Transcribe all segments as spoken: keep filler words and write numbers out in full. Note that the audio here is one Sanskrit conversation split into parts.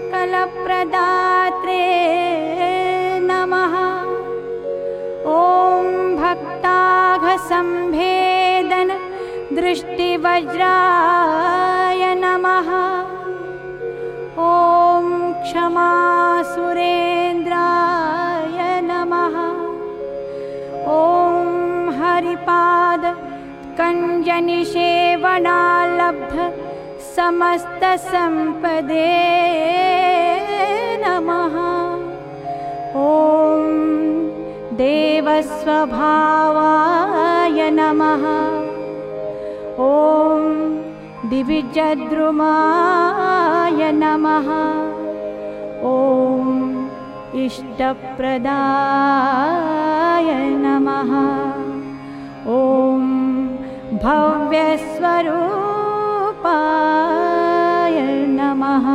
सकलप्रदात्रे नमः। ॐ भक्ताघसंभेदन दृष्टिवज्राय नमः। ॐ क्षमासुरेन्द्राय नमः। ॐ हरिपाद कञ्जनिषेवणालब्ध समस्तसम्पदे नमः। ॐ देवस्वभावाय नमः। ॐ दिविजद्रुमाय नमः। ॐ इष्टप्रदाय नमः। ॐ भव्यस्वरूपाय नमः।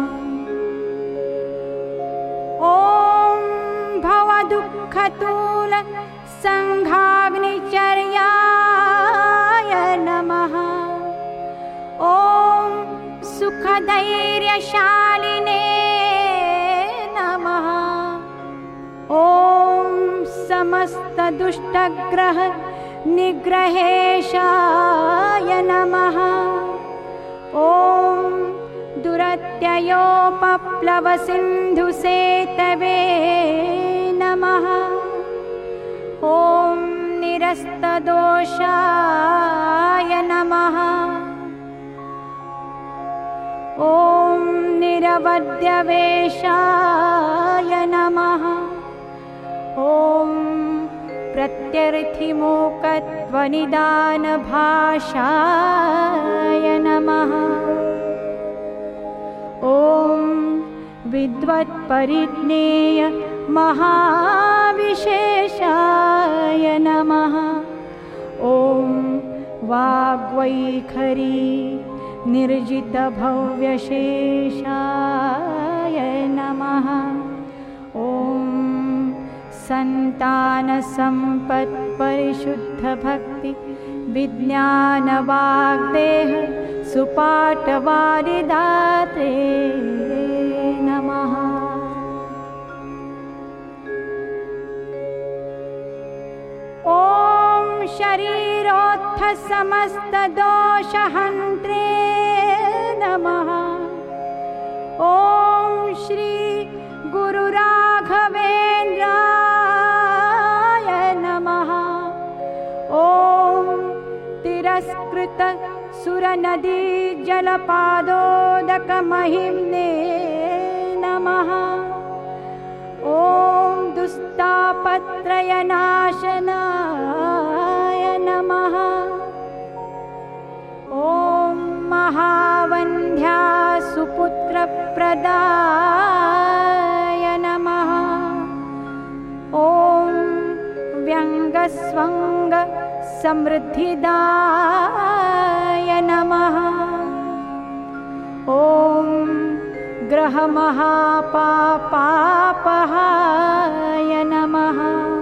ॐ भवदुःखतूल संघाग्निचर्याय नमः। ॐ सुखधैर्यशालिने नमः। ॐ समस्तदुष्टग्रह निग्रहेशाय नमः। ॐ दुरत्ययोपप्लवसिन्धुसेतवे नमः। ॐ निरस्तदोषाय नमः। ॐ निरवध्यवेशाय नमः। ॐ प्रत्यर्थिमूकत्वनिदानभाषाय नमः। ॐ विद्वत्परिज्ञेय महाविशेषाय नमः। ॐ वाग्वैखरी निर्जितभव्यशेषाय नमः। ॐ संतानसम्पत्परिशुद्धभक्ति विज्ञानवाग्देह सुपाठवारिदाते नमः। ॐ शरीरोत्थ समस्तदोषहन्त्रे नमः। ॐ श्री गुरुराघवेन्द्राय नमः। ॐ तिरस्कृत सुरनदी जलपादोदकमहिम्ने नमः। ॐ दुस्तापत्रयनाशनाय नमः। ॐ महावन्ध्या सुपुत्रप्रदाय नमः। ॐ व्यङ्गस्वङ्ग समृद्धिदाय नमः। ॐ ग्रहमहापापापहाय नमः।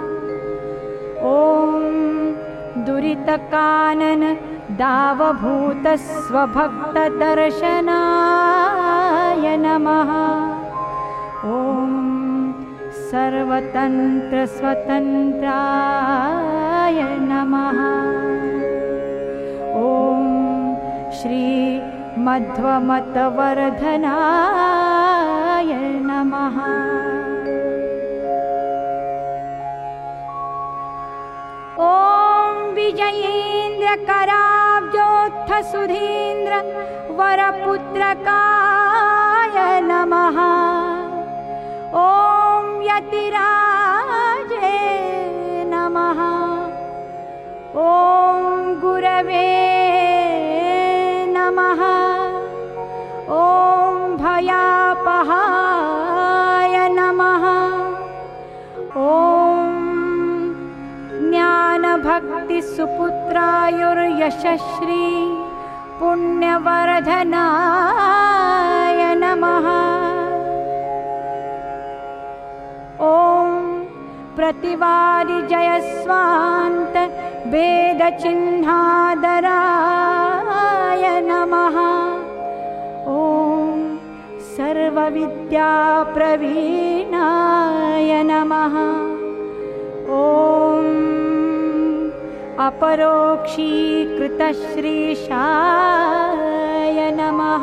ॐ दुरितकानन दावभूतस्वभक्तदर्शनाय नमः। ॐ सर्वतन्त्रस्वतन्त्राय नमः। ॐ श्री मध्वमतवर्धनाय नमः। ॐ विजयेन्द्रकराब्जोत्थ सुधीन्द्र वरपुत्रकाय नमः। ॐ यतिराजे नमः। ॐ गुरवे नमः। ॐ भयापहाय नमः। ॐ ज्ञानभक्तिसुपुत्रायुर्यशश्री पुण्यवर्धनाय नमः। ॐ प्रतिवादिजयस्वान्त वेदचिह्नादराय नमः। ॐ सर्व सर्वविद्याप्रवीणाय नमः। ॐ अपरोक्षीकृतश्रीशाय नमः।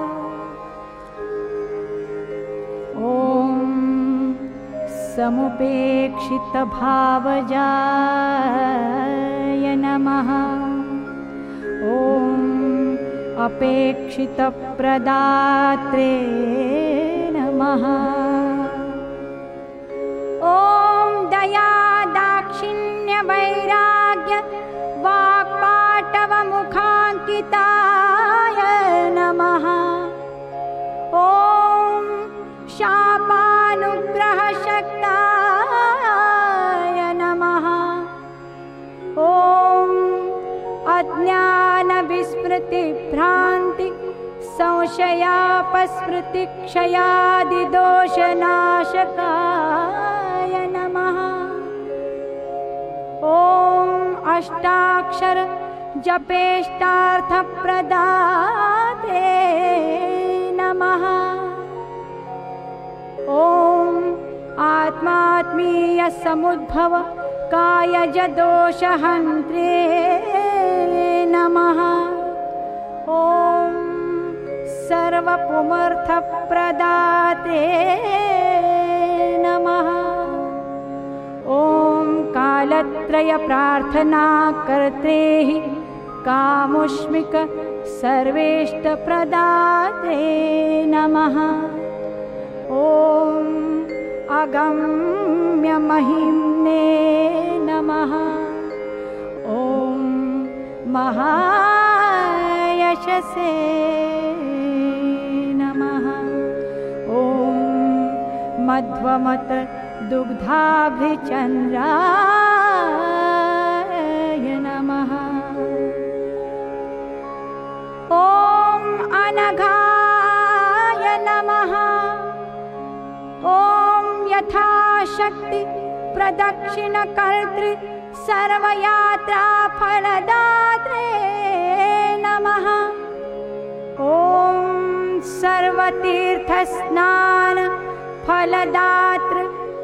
ॐ समुपेक्षितभावजाय नमः। ॐ अपेक्षितप्रदात्रे नमः। ॐ दया दाक्षिण्य वैराग्य वाक्पाटवमुखाङ्किताय नमः। ॐ शापानुग्रहशक्ताय नमः। ॐ अज्ञानविस्मृतिभ्रान्ति संशयापस्मृतिक्षयादिदोषनाशकाय नमः। ॐ अष्टाक्षर जपेष्टार्थप्रदाते नमः। ॐ आत्मात्मीय समुद्भव कायजदोषहन्त्रे नमः। ॐ सर्वपुमर्थप्रदाते नमः। ॐ कालत्रयप्रार्थनाकर्त्रे कामुष्मिक सर्वेष्टप्रदाते नमः। ॐ अगम्यमहिम्ने नमः। ॐ महायशसे नमः। ॐ मध्वमत दुग्धाभिचन्द्राय नमः। ॐ अनघाय नमः। ॐ यथाशक्ति प्रदक्षिणकर्तृ सर्वयात्राफलदात्रे नमः। ॐ सर्वतीर्थस्नान फलदातृ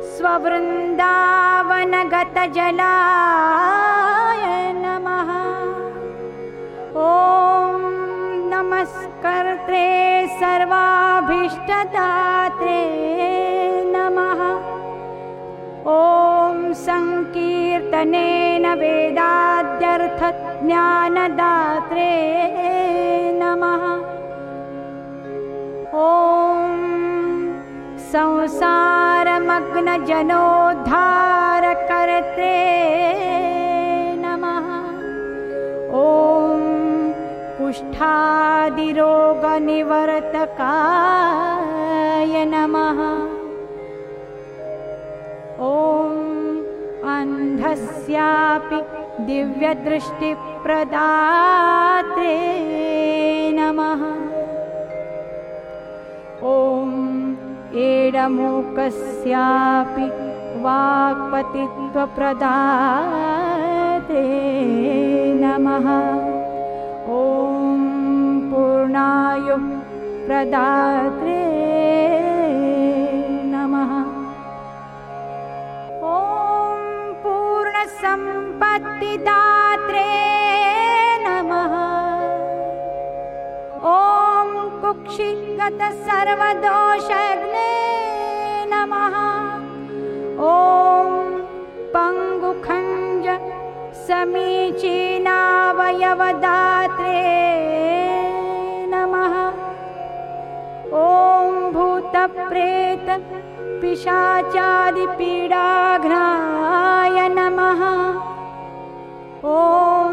स्ववृन्दावनगतजलाय नमः। ॐ नमस्कर्त्रे सर्वाभीष्टदात्रे नमः। ॐ संकीर्तनेन वेदाद्यर्थज्ञानदात्रे नमः। ॐ संसारमग्नजनोद्धारकर्त्रे नमः। ॐ कुष्ठादिरोगनिवर्तकाय नमः। ॐ अन्धस्यापि दिव्यदृष्टिप्रदात्रे नमः। ॐ एडमूकस्यापि वाक्पतित्वप्रदात्रे नमः। ॐ पूर्णायुप्रदात्रे नमः। ॐ पूर्णसम्पत्तिदात्रे नमः। ॐ कुक्षिगतसर्वदोषज्ञे नमः। ॐ पङ्गुखञ्ज समीचीनावयवदात्रे नमः। ॐ भूतप्रेत पिशाचादिपीडाघ्नाय नमः। ॐ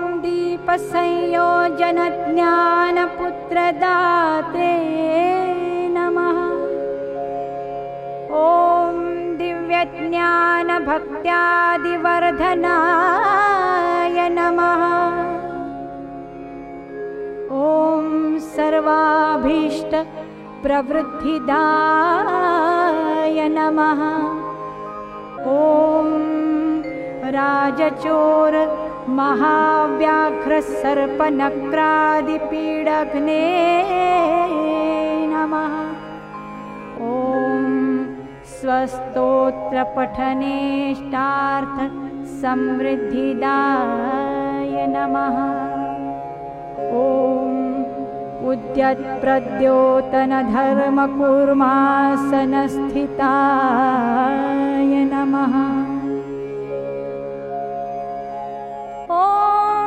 दीपसंयोजनज्ञानपुत्रदात्रे नमः। ॐ दिव्यज्ञानभक्त्यादिवर्धनाय नमः। ॐ सर्वाभीष्टप्रवृद्धिदाय नमः। ॐ राजचोर महाव्याघ्रसर्पनक्रादिपीडघ्ने नमः। ॐ स्वस्तोत्रपठनेष्टार्थ समृद्धिदाय नमः। ॐ उद्यत्प्रद्योतनधर्मकूर्मासनस्थिताय नमः। ॐ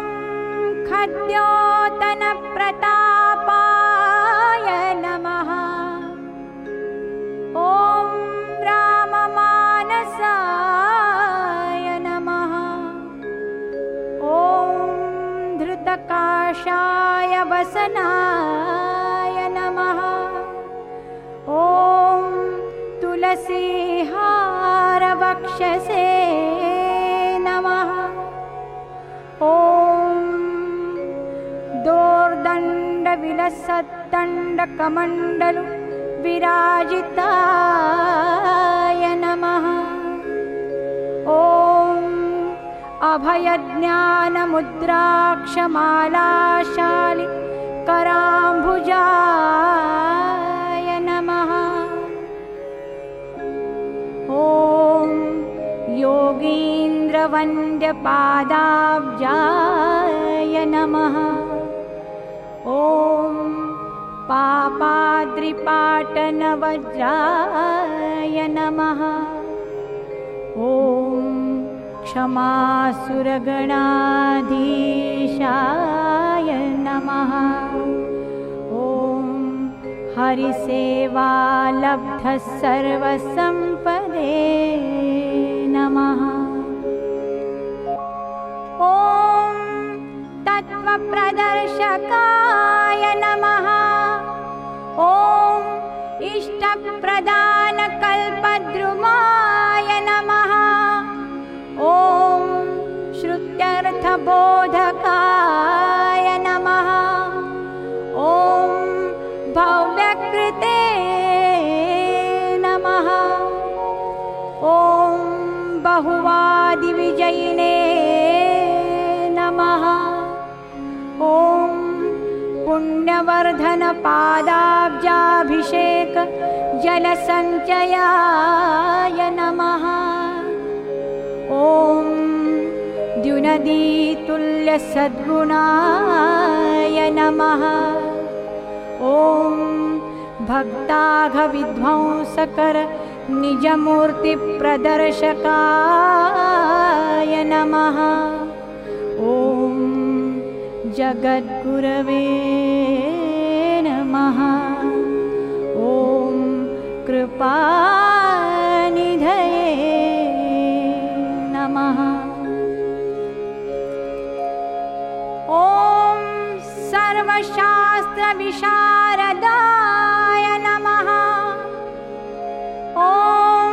खद्योतनप्रतापाय नमः। ॐ राममानसाय नमः। ॐ धृतकाषाय वसनाय नमः। ॐ तुलसीहारवक्षसे नमः। ॐ दोर्दण्डविलसद्दण्डकमण्डलु विराजिताय नमः। ॐ अभयज्ञानमुद्राक्षमालाशालि कराम्बुजाय नमः। ॐ योगीन्द्रवन्द्यपादाब्जाय नमः। ॐ पापाद्रिपाटनवज्राय नमः। ॐ क्षमासुरगणाधीशाय नमः। ॐ हरिसेवालब्धसर्वसम्पदे नमः। ॐ तत्त्वप्रदर्शकाय नमः। ॐ इष्टप्रदानकल्पद्रुमाय नमः। ॐ श्रुत्यर्थबोधकाय नमः। ॐ भव्यकृते नमः। ॐ बहुवादिविजयिने नमः। ॐ पुण्यवर्धनपादाब्जाभिषेक जलसञ्चयाय नमः। ॐ द्युनदीतुल्यसद्गुणाय नमः। ॐ भक्ताघविध्वंसकर निजमूर्तिप्रदर्शकाय नमः। ॐ जगद्गुरवे नमः। ॐ कृपानिधये नमः। ॐ सर्वशास्त्रविशारदाय नमः। ॐ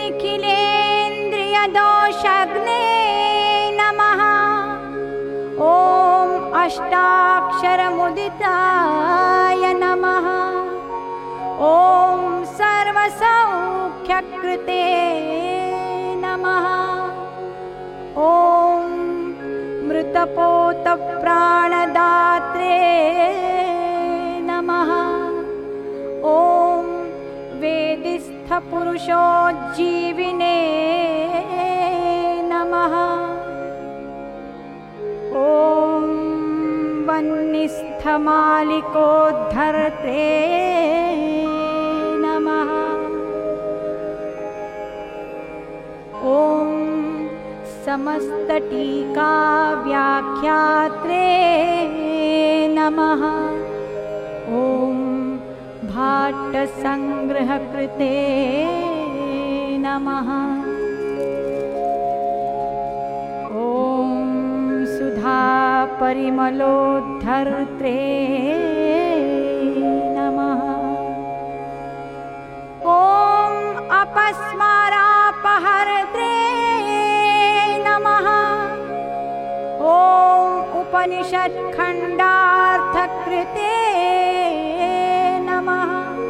निखिलेन्द्रियदोषग्ने नमः। ॐ अष्टाक्षरमुदिताय नमः। ॐ सर्वसौख्यकृते नमः। ॐ मृतपोतप्राणदात्रे नमः। ॐ वेदिस्थपुरुषोज्जीविने नमः। ॐ वह्निस्थमालिकोद्धर्त्रे नमः। ॐ समस्तटीकाव्याख्यात्रे नमः। ॐ भाट्टसङ्ग्रहकृते नमः। ॐ सुधापरिमलोद्धर्त्रे नमः। ॐ अपस्मारापहर्त्रे नमः। ॐ उपनिषत्खण्डार्थकृते नमः।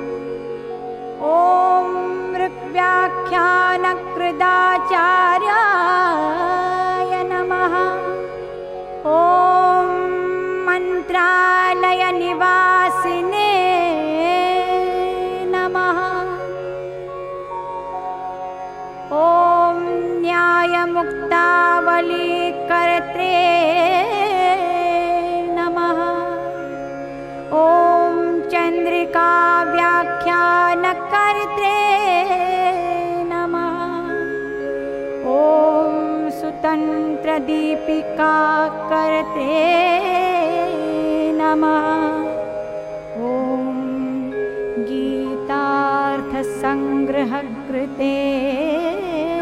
ॐ ऋग्व्याख्यानकृदाचार्याय नमः। ॐ मन्त्रालयनिवासिने नमः। कर्त्रे नमः। ॐ गीतार्थसंग्रहकृते